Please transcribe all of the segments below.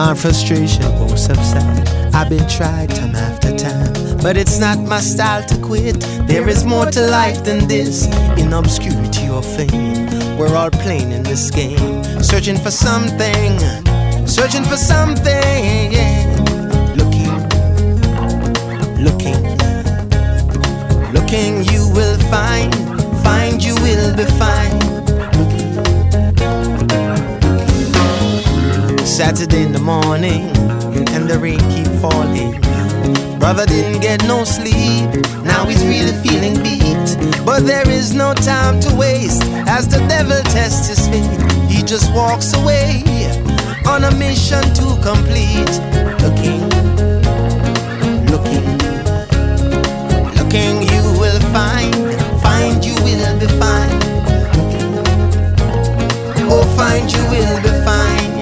My frustration won't subside. I've been tried time after time, but it's not my style to quit. There is more to life than this. In obscurity or fame, we're all playing in this game, searching for something, searching for something, yeah. Looking, you will find you will be fine. Saturday in the morning, and the rain keep falling. Brother didn't get no sleep, now he's really feeling beat. But there is no time to waste, as the devil tests his faith. He just walks away, on a mission to complete. Looking, you will find you will be fine. Oh, find you will be fine.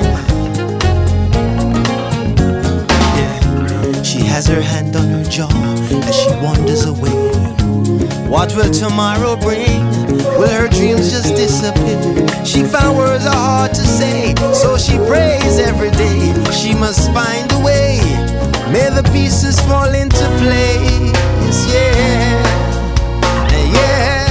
Yeah. She has her hand on her jaw as she wanders away. What will tomorrow bring? Will her dreams just disappear? She found words are hard to say, so she prays every day. She must find a way. May the pieces fall into place, yeah, yeah.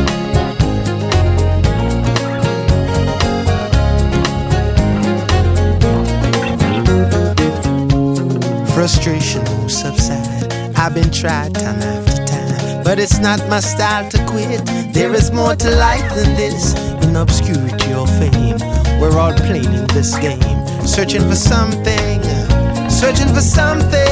Frustration won't subside. I've been tried time after time, but it's not my style to quit. There is more to life than this. In obscurity or fame, we're all playing in this game, searching for something, searching for something.